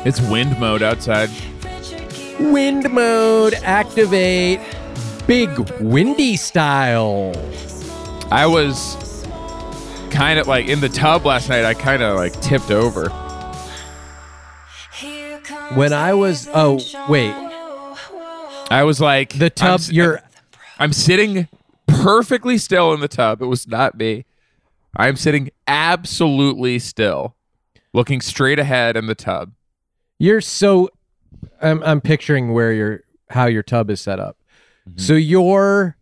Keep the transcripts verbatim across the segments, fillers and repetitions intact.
It's wind mode outside. Wind mode, activate. Big windy style. I was kind of like in the tub last night. I kind of like tipped over. When I was, oh, wait. I was like, The tub, I'm, you're, I'm sitting perfectly still in the tub. It was not me. I'm sitting absolutely still, looking straight ahead in the tub. you're so, I'm, I'm picturing where your, how your tub is set up. Mm-hmm. So you're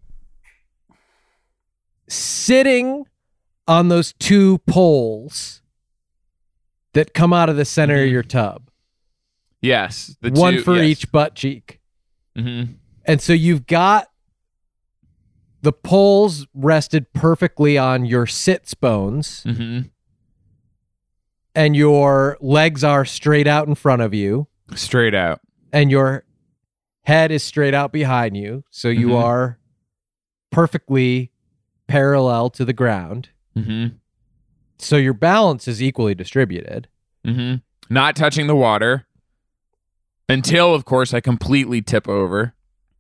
sitting on those two poles that come out of the center Mm-hmm. of your tub. Yes. The One two, for yes. each butt cheek. Mm-hmm. And so you've got the poles rested perfectly on your sits bones, Mm-hmm. and your legs are straight out in front of you, Straight out. and your head is straight out behind you. So you Mhm. are perfectly parallel to the ground. Mm-hmm. So your balance is equally distributed. Mm-hmm. Not touching the water until, of course, I completely tip over,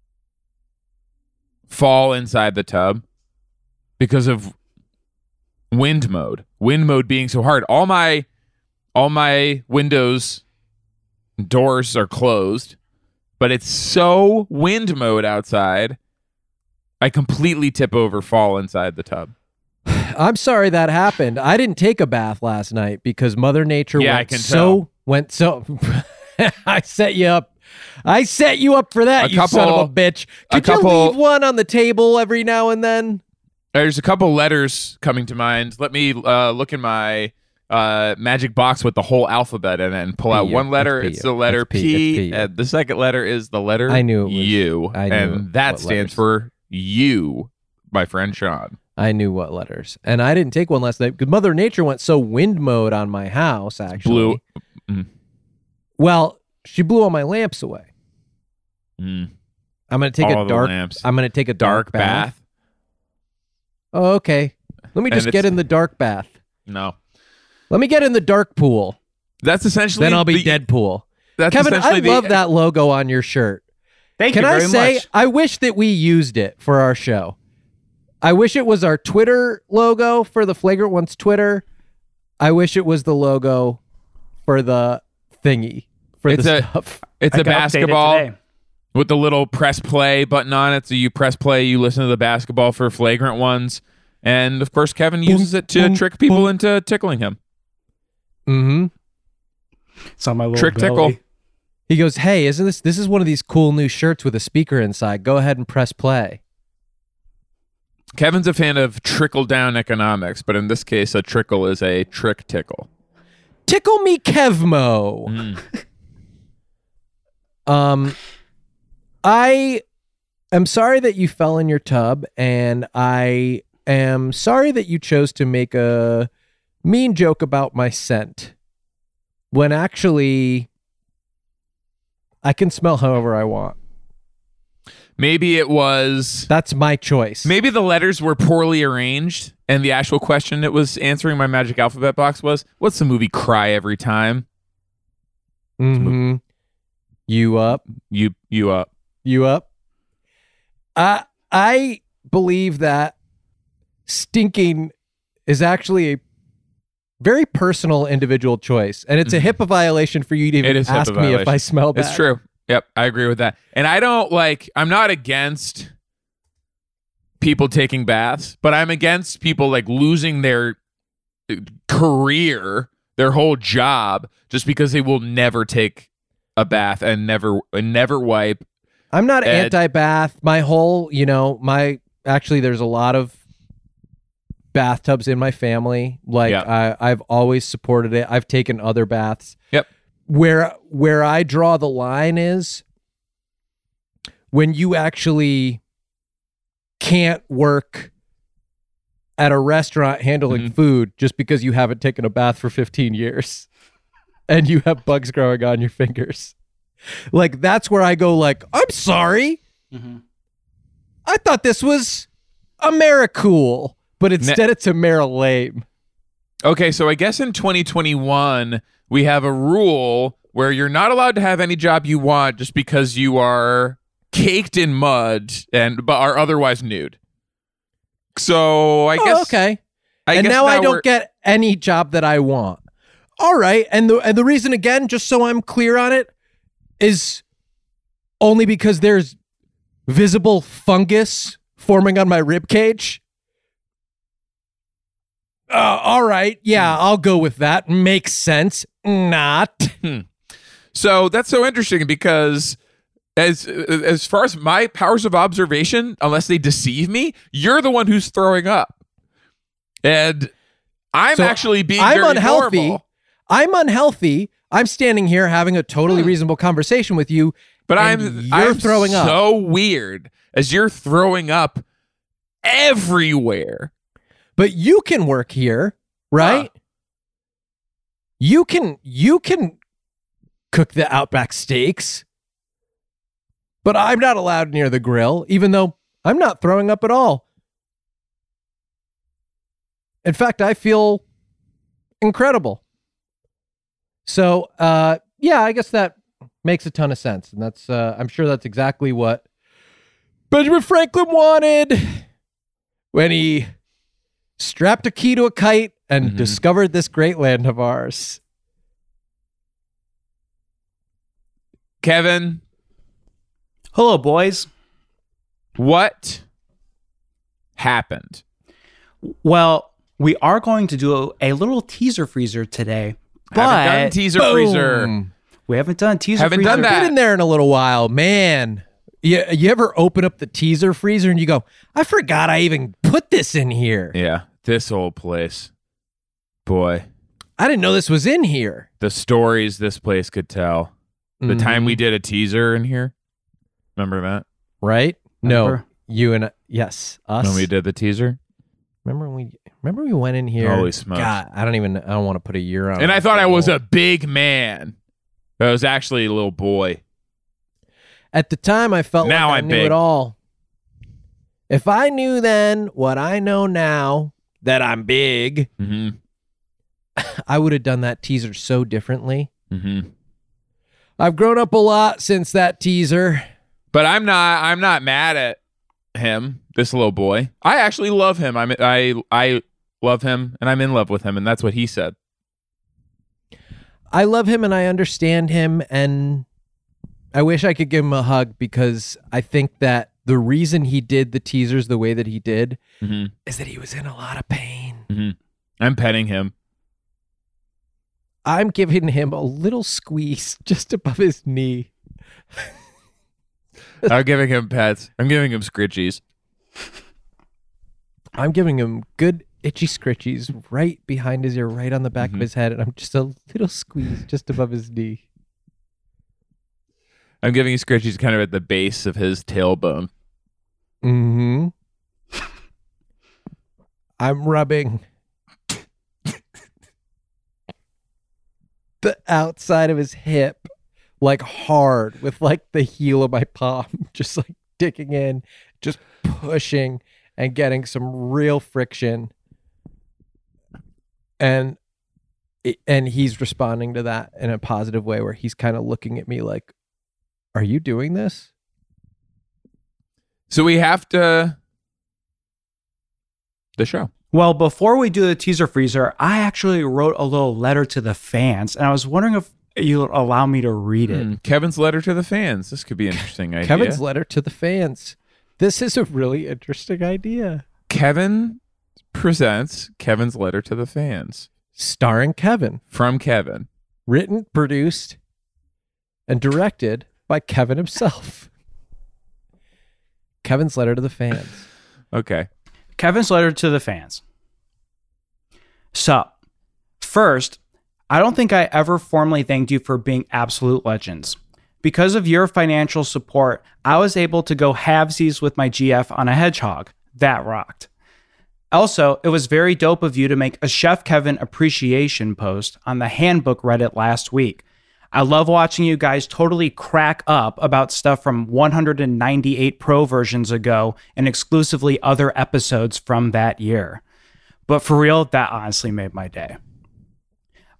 fall inside the tub because of wind mode. Wind mode being so hard. All my, all my windows, doors are closed, but it's so wind mode outside. I completely tip over, fall inside the tub. I'm sorry that happened. I didn't take a bath last night because Mother Nature Yeah, I went can so tell. went so. I set you up. I set you up for that, A you son of couple- a bitch. a Could you couple- leave one on the table every now and then? There's a couple letters coming to mind. Let me uh, look in my uh, magic box with the whole alphabet in it and pull out P U. one letter. That's It's P U. the letter That's P. P. It's P U. And the second letter is the letter I knew it was- U. I knew and that what stands letters. for you, my friend Sean. I knew what letters, and I didn't take one last night because Mother Nature went so wind mode on my house. Actually, Blue. Mm. Well, she blew all my lamps away. Mm. I'm gonna take All a the dark. lamps. I'm gonna take a dark, Dark bath. Oh, okay. Let me And just it's- get in the dark bath. No. Let me get in the dark pool. That's essentially Then I'll be the, Deadpool. That's Kevin, I essentially the- love that logo on your shirt. Thank Can you I very say, much. I wish that we used it for our show. I wish it was our Twitter logo for the Flagrant Ones Twitter. I wish it was the logo for the thingy for It's the a- stuff. It's I a can update it basketball today. with the little press play button on it. So you press play, you listen to the basketball for Flagrant Ones. And of course, Kevin uses it to boom, trick people boom. into tickling him. Mm-hmm. It's on my little Trick tickle. belly. He goes, "Hey, isn't this this is one of these cool new shirts with a speaker inside? Go ahead and press play." Kevin's a fan of trickle down economics, but in this case, a trickle is a trick tickle. Tickle me, Kevmo. Mm. Um, I am sorry that you fell in your tub, and I am sorry that you chose to make a mean joke about my scent when actually I can smell however I want. Maybe it was. That's my choice. Maybe the letters were poorly arranged, and the actual question it was answering my magic alphabet box was, "What's the movie Cry Every Time?" Mm-hmm. You up? You you up? You up? I I believe that stinking is actually a very personal individual choice, and it's a HIPAA violation for you to It even is HIPAA ask me if violation. I smell bad. It's true. Yep, I agree with that. And I don't like. I'm not against people taking baths, but I'm against people like losing their career, their whole job, just because they will never take a bath and never and never wipe. I'm not Ed. anti-bath. My whole, you know, my actually, there's a lot of bathtubs in my family. Like Yeah. I, I've always supported it. I've taken other baths. Yep. Where where I draw the line is when you actually can't work at a restaurant handling Mhm. food just because you haven't taken a bath for fifteen years and you have bugs growing on your fingers. Like that's where I go like, I'm sorry. Mm-hmm. I thought this was AmeriCool, but instead it's AmeriLame. Okay, so I guess in twenty twenty-one we have a rule where you're not allowed to have any job you want just because you are caked in mud and but are otherwise nude. So I oh, guess okay. I and guess now, now I don't we're- get any job that I want. All right, and the and the reason again, just so I'm clear on it, is only because there's visible fungus forming on my rib cage. Uh, all right, yeah, I'll go with that. Makes sense. Not. So that's so interesting because as as far as my powers of observation, unless they deceive me, you're the one who's throwing up, and I'm So actually being I'm very unhealthy. normal. I'm unhealthy. I'm standing here having a totally Hmm. reasonable conversation with you, But and I'm you're I'm throwing up. so weird as you're throwing up everywhere. But you can work here, right? Huh. You can you can cook the Outback steaks. But I'm not allowed near the grill, even though I'm not throwing up at all. In fact, I feel incredible. So, uh, yeah, I guess that makes a ton of sense. And that's, uh, I'm sure that's exactly what Benjamin Franklin wanted when he strapped a key to a kite and Mhm. discovered this great land of ours. Kevin, Hello, boys. what happened? Well, we are going to do a, a little teaser freezer today, but Haven't done teaser freezer. Boom. we haven't done teaser Haven't freezer. done that. Been in there in a little while, man. You, you ever open up the teaser freezer and you go, I forgot I even put this in here. Yeah, this old place. Boy, I didn't know this was in here. the stories this place could tell. The time we Mhm. did a teaser in here. Remember that? right? No, Remember? you and I, yes, us. When we did the teaser? remember when we remember we went in here. Holy smokes. God, I don't even. I don't want to put a year on. And it. I thought I was a big man. I was actually a little boy. At the time, I felt Now like I I'm knew big. it all. If I knew then what I know now that I'm big, Mm-hmm. I would have done that teaser so differently. Mm-hmm. I've grown up a lot since that teaser. But I'm not. I'm not mad at him. This little boy. I actually love him. I'm. I. I love him, and I'm in love with him, and that's what he said. I love him and I understand him, and I wish I could give him a hug because I think that the reason he did the teasers the way that he did Mm-hmm. is that he was in a lot of pain. Mm-hmm. I'm petting him. I'm giving him a little squeeze just above his knee. I'm giving him pets. I'm giving him scritchies. I'm giving him good itchy scritchies right behind his ear, right on the back Mhm. of his head, and I'm just a little squeeze just above his knee. I'm giving him scritchies kind of at the base of his tailbone. Mm-hmm. I'm rubbing the outside of his hip like hard with like the heel of my palm, just like digging in, just pushing and getting some real friction. And and he's responding to that in a positive way where he's kind of looking at me like, are you doing this? So we have to. The show. Well, before we do the teaser freezer, I actually wrote a little letter to the fans, and I was wondering if you'll allow me to read it. Hmm, Kevin's letter to the fans. This could be an interesting idea. Kevin's letter to the fans. This is a really interesting idea. Kevin presents Kevin's letter to the fans Starring Kevin. from Kevin. Written, produced, and directed by Kevin himself. Kevin's letter to the fans. Okay. Kevin's letter to the fans. Sup. First, I don't think I ever formally thanked you for being absolute legends. Because of your financial support, I was able to go halvesies with my G F on a hedgehog. That rocked. Also, it was very dope of you to make a Chef Kevin appreciation post on the Handbook Reddit last week. I love watching you guys totally crack up about stuff from one hundred ninety-eight Pro versions ago and exclusively other episodes from that year. But for real, that honestly made my day.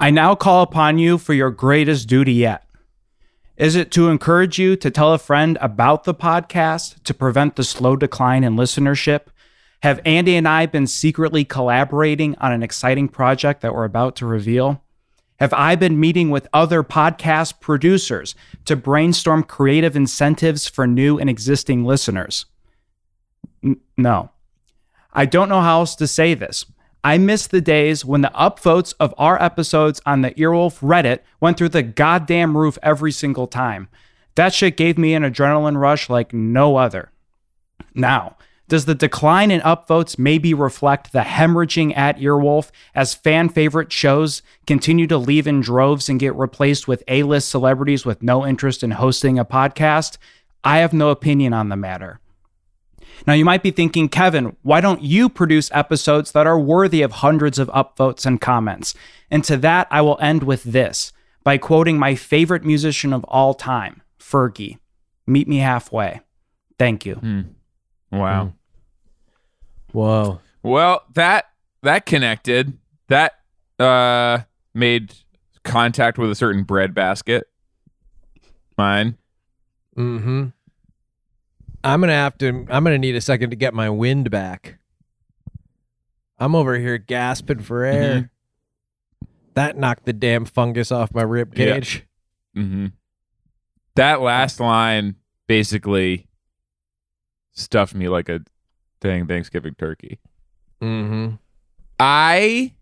I now call upon you for your greatest duty yet. Is it to encourage you to tell a friend about the podcast to prevent the slow decline in listenership? Have Andy and I been secretly collaborating on an exciting project that we're about to reveal? Have I been meeting with other podcast producers to brainstorm creative incentives for new and existing listeners? N- no. I don't know how else to say this. I miss the days when the upvotes of our episodes on the Earwolf Reddit went through the goddamn roof every single time. That shit gave me an adrenaline rush like no other. Now, does the decline in upvotes maybe reflect the hemorrhaging at Earwolf as fan favorite shows continue to leave in droves and get replaced with A-list celebrities with no interest in hosting a podcast? I have no opinion on the matter. Now, you might be thinking, Kevin, why don't you produce episodes that are worthy of hundreds of upvotes and comments? And to that, I will end with this by quoting my favorite musician of all time, Fergie. Meet me halfway. Thank you. Hmm. Wow. Mm. Whoa. Well, that that connected. That uh, made contact with a certain bread basket. Mine. Mm-hmm. I'm gonna have to. I'm gonna need a second to get my wind back. I'm over here gasping for air. Mm-hmm. That knocked the damn fungus off my rib cage. Yeah. Mm-hmm. That last line basically stuffed me like a dang Thanksgiving turkey. Mm-hmm. I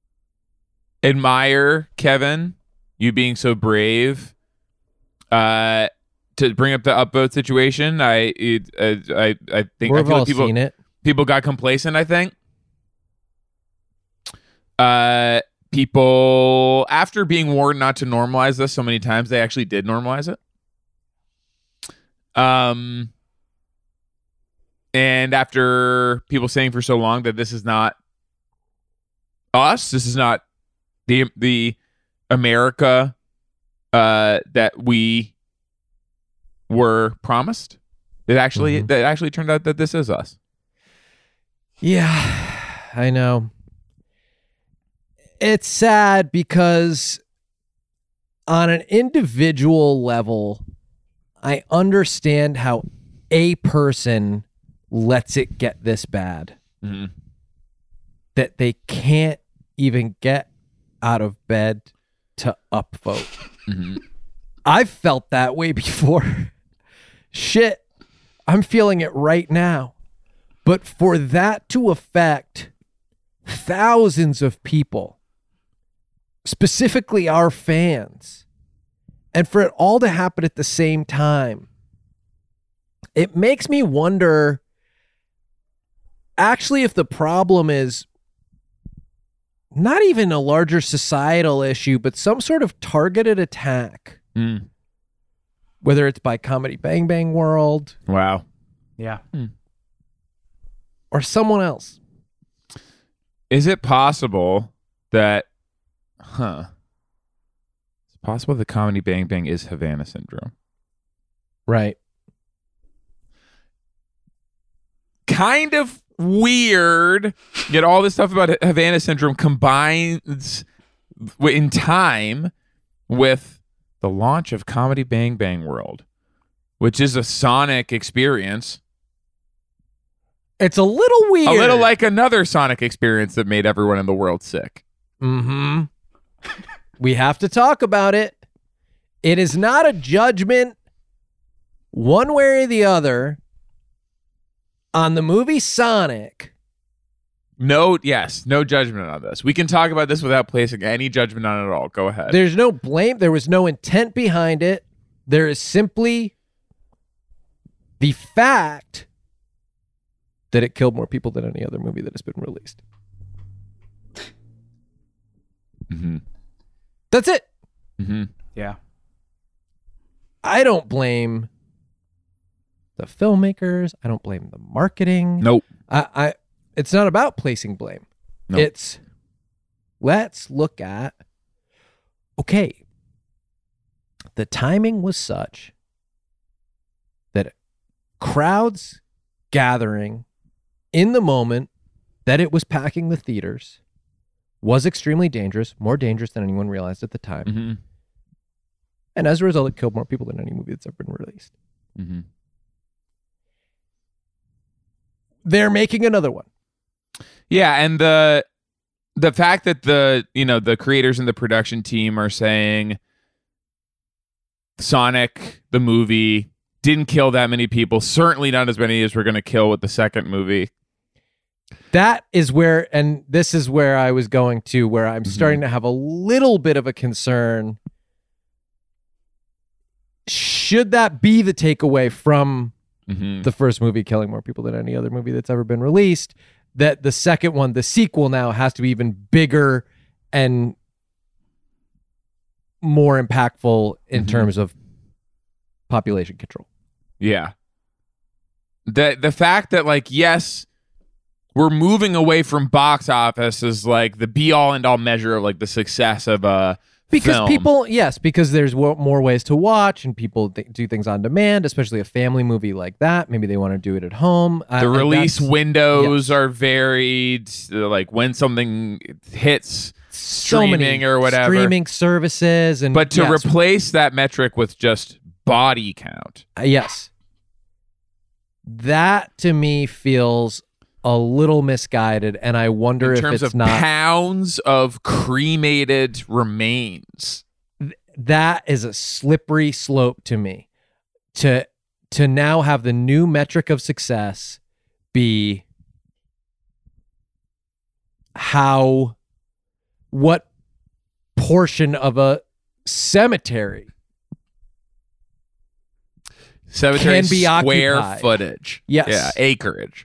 admire, Kevin, you being so brave. Uh. To bring up the upvote situation, I it, uh, I I think We've I feel all like people seen it. people got complacent. I think uh, people after being warned not to normalize this so many times, they actually did normalize it. Um, and after people saying for so long that this is not us, this is not the the America uh, that we were promised, it actually Mhm. that actually turned out that this is us. Yeah, I know. It's sad because on an individual level, I understand how a person lets it get this bad. Mm-hmm. That they can't even get out of bed to upvote. Mm-hmm. I've felt that way before. Shit, I'm feeling it right now. But for that to affect thousands of people, specifically our fans, and for it all to happen at the same time, it makes me wonder actually if the problem is not even a larger societal issue, but some sort of targeted attack. Mm. Whether it's by Comedy Bang Bang World Wow. Yeah. or someone else. Is it possible that, huh? It's possible that Comedy Bang Bang is Havana Syndrome. Right. Kind of weird. Yet all this stuff about Havana Syndrome combines in time with the launch of Comedy Bang Bang World, which is a sonic experience. It's a little weird. A little like another sonic experience that made everyone in the world sick. Mm-hmm. We have to talk about it. It is not a judgment one way or the other on the movie Sonic. No, yes, no judgment on this. We can talk about this without placing any judgment on it at all. Go ahead. There's no blame. There was no intent behind it. There is simply the fact that it killed more people than any other movie that has been released. Mm-hmm. That's it. Mm-hmm. Yeah. I don't blame the filmmakers. I don't blame the marketing. Nope. I, I it's not about placing blame. Nope. It's let's look at okay. The timing was such that crowds gathering in the moment that it was packing the theaters was extremely dangerous, more dangerous than anyone realized at the time. Mm-hmm. And as a result, it killed more people than any movie that's ever been released. Mm-hmm. They're making another one. Yeah, and the the fact that the you know the creators and the production team are saying Sonic the movie didn't kill that many people, certainly not as many as we're going to kill with the second movie. That is where, and this is where I was going to, where I'm mm-hmm. starting to have a little bit of a concern. Should that be the takeaway from mm-hmm. the first movie killing more people than any other movie that's ever been released? That the second one, the sequel now, has to be even bigger and more impactful in mm-hmm. terms of population control. Yeah. The the fact that, like, yes, we're moving away from box office as like the be all and all measure of like the success of a because film. people, yes, because there's w- more ways to watch and people th- do things on demand, especially a family movie like that. Maybe they want to do it at home. The uh, release windows yes. are varied. Like when something hits so streaming many or whatever, streaming services, and but to yes. replace that metric with just body count, uh, yes, that to me feels a little misguided, and I wonder in if terms it's of not pounds of cremated remains. Th- that is a slippery slope to me. To to now have the new metric of success be how what portion of a cemetery cemetery can be square occupied. Footage. Yes, yeah, acreage.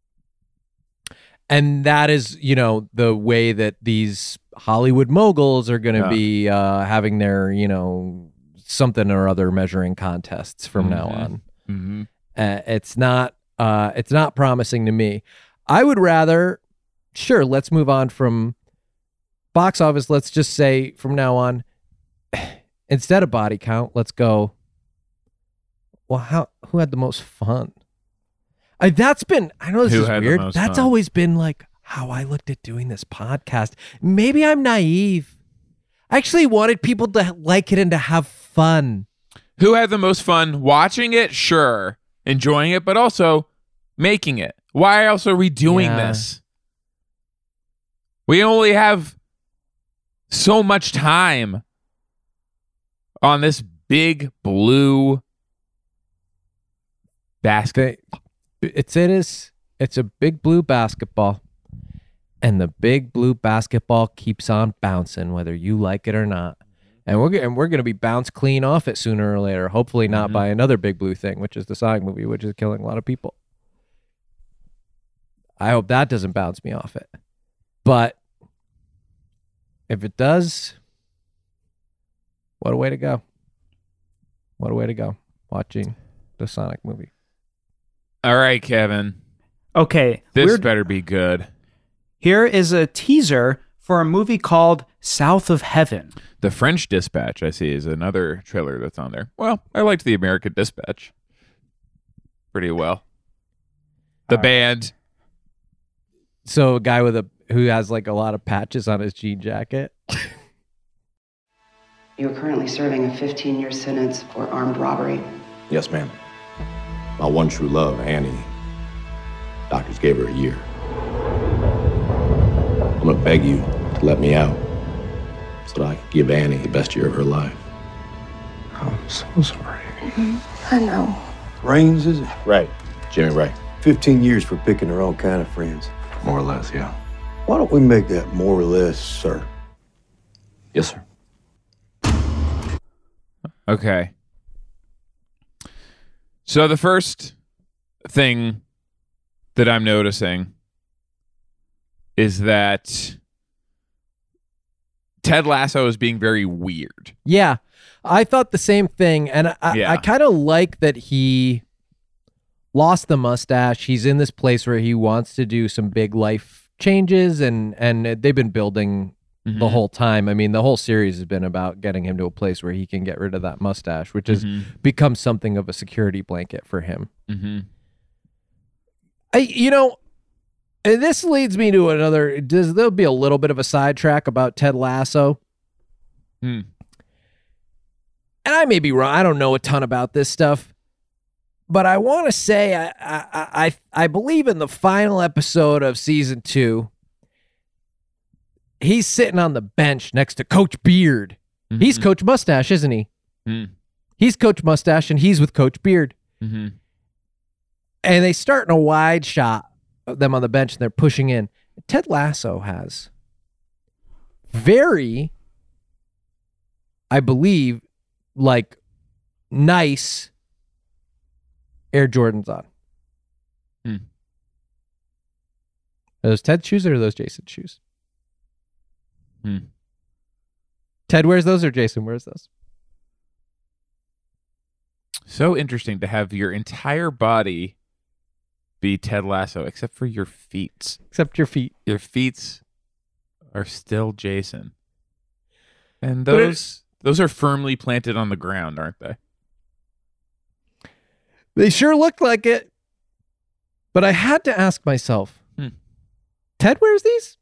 And that is, you know, the way that these Hollywood moguls are going to yeah. be uh, having their, you know, something or other measuring contests from mm-hmm. now on. Mm-hmm. Uh, it's not, uh, it's not promising to me. I would rather, sure, let's move on from box office. Let's just say from now on, instead of body count, let's go. Well, how who had the most fun? I, that's been, I know this Who is weird. That's fun? always been like how I looked at doing this podcast. Maybe I'm naive. I actually wanted people to like it and to have fun. Who had the most fun watching it? Sure. Enjoying it, but also making it. Why else are we doing yeah. this? We only have so much time on this big blue basket. It's it is it's a big blue basketball, and the big blue basketball keeps on bouncing whether you like it or not. And we're and we're gonna be bounced clean off it sooner or later. Hopefully not mm-hmm. by another big blue thing, which is the Sonic movie, which is killing a lot of people. I hope that doesn't bounce me off it. But if it does, what a way to go. What a way to go watching the Sonic movie. All right, Kevin. Okay. This we're, better be good. Here is a teaser for a movie called South of Heaven. The French Dispatch, I see, is another trailer that's on there. Well, I liked the American Dispatch pretty well. The All band. Right. So a guy with a who has like a lot of patches on his jean jacket. You are currently serving a fifteen-year sentence for armed robbery. Yes, ma'am. My one true love, Annie. Doctors gave her a year. I'm gonna beg you to let me out so that I can give Annie the best year of her life. I'm so sorry. Mm-hmm. I know. Raines, is it? Right. Jimmy Ray. fifteen years for picking her own kind of friends. More or less, yeah. Why don't we make that more or less, sir? Yes, sir. Okay. So the first thing that I'm noticing is that Ted Lasso is being very weird. Yeah, I thought the same thing. And I, yeah. I kind of like that he lost the mustache. He's in this place where he wants to do some big life changes, and, and they've been building mm-hmm. the whole time. I mean, the whole series has been about getting him to a place where he can get rid of that mustache, which has mm-hmm. become something of a security blanket for him. Mm-hmm. I, you know, And this leads me to another. Does there'll be a little bit of a sidetrack about Ted Lasso? Hmm. And I may be wrong. I don't know a ton about this stuff, but I want to say I, I I I believe in the final episode of season two, he's sitting on the bench next to Coach Beard. Mm-hmm. He's Coach Mustache, isn't he? Mm. He's Coach Mustache, and he's with Coach Beard. Mm-hmm. And they start in a wide shot of them on the bench, and they're pushing in. Ted Lasso has very, I believe, like nice Air Jordans on. Hmm. Are those Ted shoes or are those Jason shoes? Hmm. Ted wears those or Jason wears those? So interesting to have your entire body be Ted Lasso, except for your feet. Except your feet. Your feet are still Jason. And But it- those those are firmly planted on the ground, aren't they? They sure looked like it. But I had to ask myself, Hmm. Ted wears these?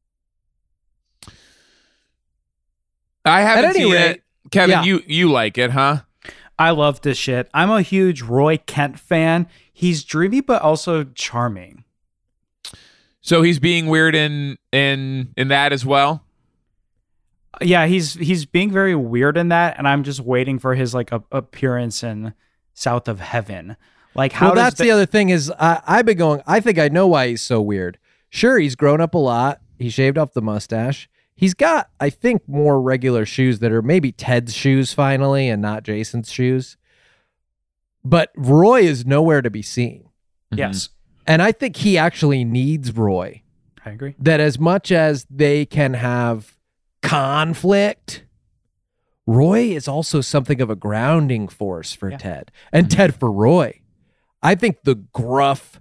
I haven't At any seen rate, it. Kevin, yeah. you you like it, huh? I love this shit. I'm a huge Roy Kent fan. He's dreamy, but also charming. So he's being weird in in in that as well. Yeah, he's he's being very weird in that, and I'm just waiting for his like a, appearance in South of Heaven. Like, how Well, does that's the, other thing is I, I've been going, I think I know why he's so weird. Sure, he's grown up a lot. He shaved off the mustache. He's got, I think, more regular shoes that are maybe Ted's shoes finally and not Jason's shoes. But Roy is nowhere to be seen. Yes, And I think he actually needs Roy. I agree. That as much as they can have conflict, Roy is also something of a grounding force for Yeah. Ted and Ted for Roy. I think the gruff,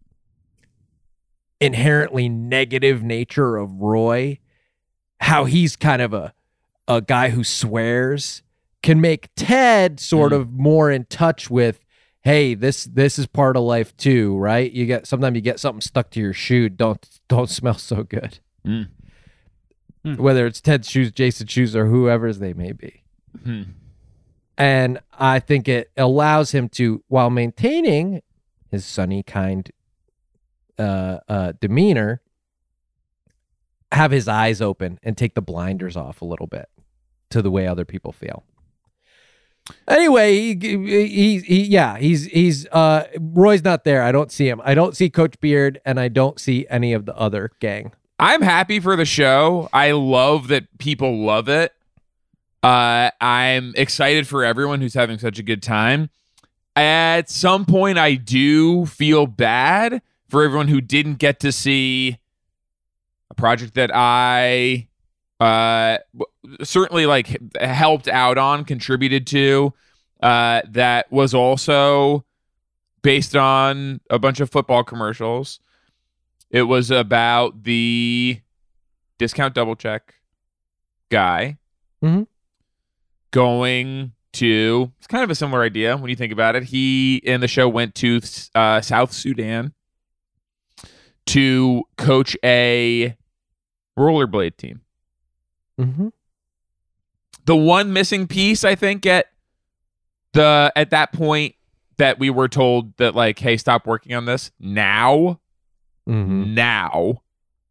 inherently negative nature of Roy, how he's kind of a, a guy who swears, can make Ted sort Mm. of more in touch with, hey, this this is part of life too, right? You get sometimes you get something stuck to your shoe, don't don't smell so good. Mm. Hmm. Whether it's Ted's shoes, Jason's shoes, or whoever's they may be. Hmm. And I think it allows him to, while maintaining his sunny, kind uh, uh, demeanor, have his eyes open and take the blinders off a little bit to the way other people feel. Anyway, he, he, he yeah, he's he's uh, Roy's not there. I don't see him. I don't see Coach Beard, and I don't see any of the other gang. I'm happy for the show. I love that people love it. Uh, I'm excited for everyone who's having such a good time. At some point, I do feel bad for everyone who didn't get to see a project that I uh, certainly like helped out on, contributed to, uh, that was also based on a bunch of football commercials. It was about the discount double check guy Mhm. going to, it's kind of a similar idea when you think about it. He in the show went to uh, South Sudan to coach a rollerblade team. Mm-hmm. The one missing piece, I think, at the at that point that we were told that, like, hey, stop working on this now. Mm-hmm. Now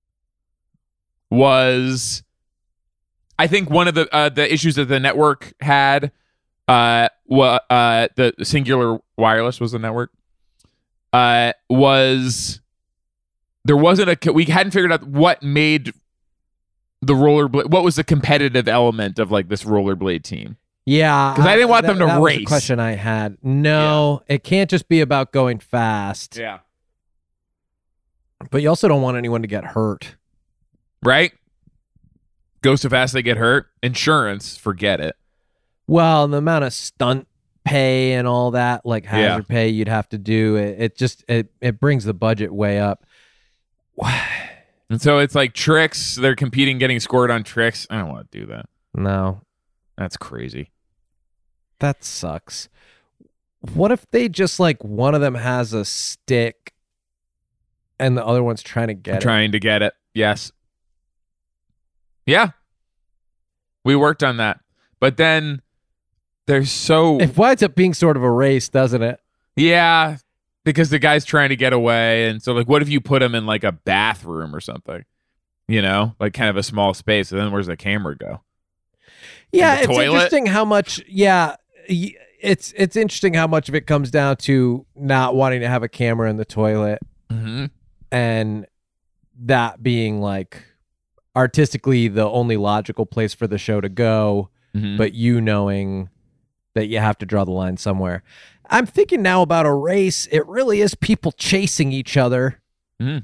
was, I think, one of the uh, the issues that the network had. Uh, wa- uh, the Singular Wireless was the network. Uh, was there wasn't a we hadn't figured out what made the rollerblade, what was the competitive element of like this rollerblade team. Yeah, 'Cause I didn't want them to that was the race. question I had. No, it can't just be about going fast. Yeah. But you also don't want anyone to get hurt. Right? Go so fast they get hurt. Insurance, forget it. Well, and the amount of stunt pay and all that, like hazard Yeah. pay you'd have to do, it, it just it it brings the budget way up. And so it's like tricks. They're competing, getting scored on tricks. I don't want to do that. No, That's crazy. that sucks. What if they just like one of them has a stick and the other one's trying to get it. Trying to get it. Yes. Yeah. We worked on that. But then there's so... It winds up being sort of a race, doesn't it? Yeah, because the guy's trying to get away. And so, like, what if you put him in, like, a bathroom or something? You know? Like, kind of a small space. And then where's the camera go? Yeah, the it's toilet? interesting how much... Yeah, y- it's it's interesting how much of it comes down to not wanting to have a camera in the toilet. Mm-hmm. And that being, like, artistically the only logical place for the show to go, Mm-hmm. but you knowing that you have to draw the line somewhere. I'm thinking now about a race. It really is people chasing each other. Mm.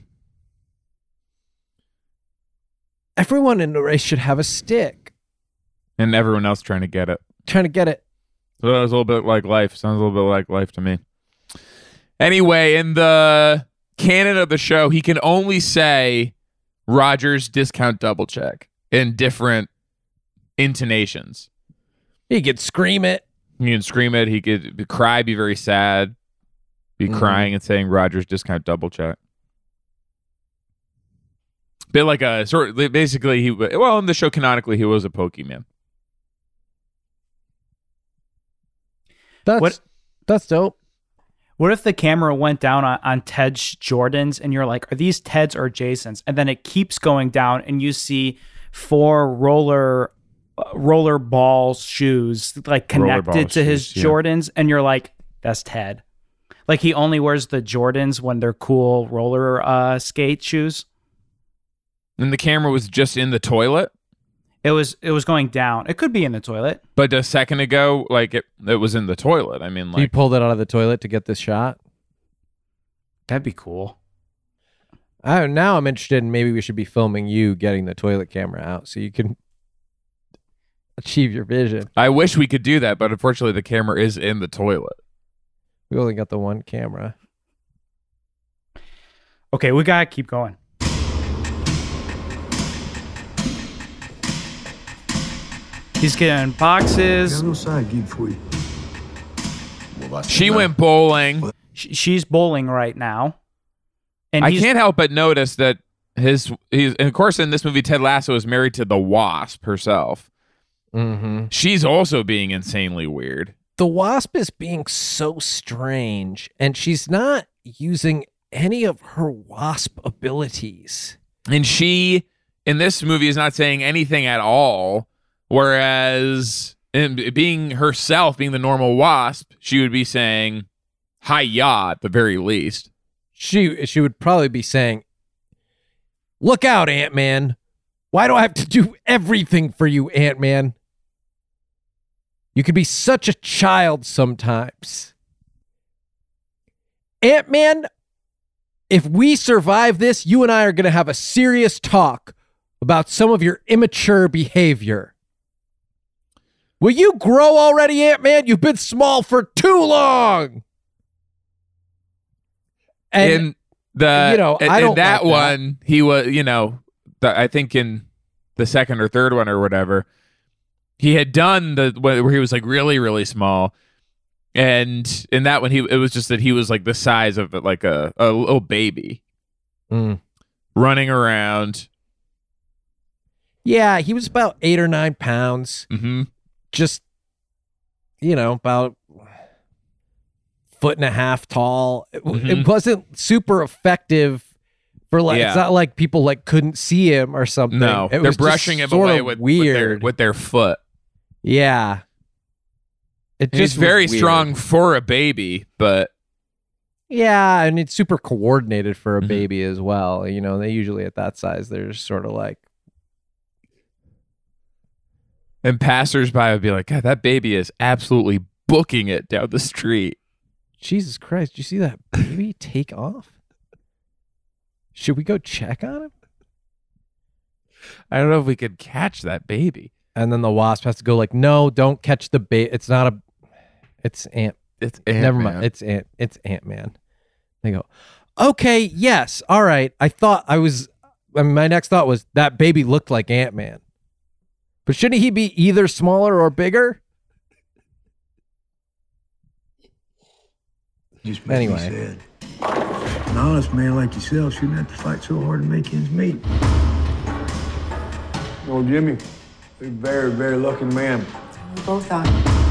Everyone in the race should have a stick. And everyone else trying to get it. Trying to get it. So that was a little bit like life. Sounds a little bit like life to me. Anyway, in the canon of the show, he can only say Rogers discount double check in different intonations. He could scream it. He can scream it. He could cry, be very sad, be Mhm. crying and saying Rogers discount double check. Bit like a sort of, basically he well in the show canonically he was a Pokemon. That's What- that's dope. What if the camera went down on, on Ted's Jordans and you're like, are these Ted's or Jason's? And then it keeps going down and you see four roller uh, roller ball shoes like connected Rollerball to his shoes, yeah. Jordans. And you're like, that's Ted. Like he only wears the Jordans when they're cool roller uh, skate shoes. And the camera was just in the toilet. It was it was going down. It could be in the toilet. But a second ago, like it, it was in the toilet. I mean, He like pulled it out of the toilet to get this shot. That'd be cool. I, now I'm interested in maybe we should be filming you getting the toilet camera out so you can achieve your vision. I wish we could do that, but unfortunately, the camera is in the toilet. We only got the one camera. Okay, we gotta keep going. He's getting boxes. no side gig for you. She went bowling. Sh- She's bowling right now. And I he's, can't help but notice that his he's and of course in this movie Ted Lasso is married to the Wasp herself. Mm-hmm. She's also being insanely weird. The Wasp is being so strange, and she's not using any of her Wasp abilities. And she in this movie is not saying anything at all. Whereas in being herself, being the normal Wasp, she would be saying hi-ya at the very least. She she would probably be saying, "Look out, Ant-Man. Why do I have to do everything for you, Ant-Man? You could be such a child sometimes. Ant-Man, if we survive this, you and I are going to have a serious talk about some of your immature behavior. Will you grow already, Ant-Man? You've been small for too long." And in the you know, in, I in don't that like that. one, he was, you know, the, I think in the second or third one or whatever, he had done the where he was like really, really small. And in that one, he it was just that he was like the size of like a, a little baby Mm. running around. Yeah, he was about eight or nine pounds. Mm-hmm. Just, you know, about foot and a half tall. It, w- Mhm. it wasn't super effective for like. Yeah. It's not like people like couldn't see him or something. No, it they're was just brushing him sort away of with with their, weird. with their foot. Yeah, it And just he's very was weird. strong for a baby, but Yeah, and it's super coordinated for a Mhm. baby as well. You know, they usually at that size, they're just sort of like, and passersby would be like, God, that baby is absolutely booking it down the street. Jesus Christ, did you see that baby take off? Should we go check on him? I don't know if we could catch that baby. And then the Wasp has to go like, no, don't catch the bait. It's not a, it's Ant. It's Never mind. It's Ant. It's Ant-Man. They go, okay, yes, all right. I thought I was. I mean, my next thought was that baby looked like Ant-Man, but shouldn't he be either smaller or bigger? Just makes Anyway. me sad. An honest man like yourself shouldn't have to fight so hard to make ends meet. Oh, Jimmy, you're a very, very lucky man. We both are.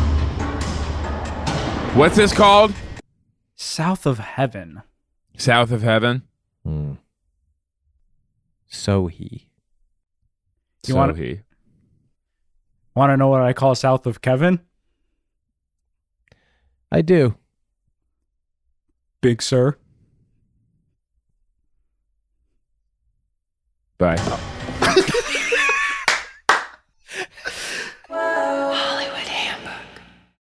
What's this called? South of Heaven. South of Heaven. Hmm. So he. You so wanna- he. Want to know what I call South of Kevin? I do. Big Sir. Bye.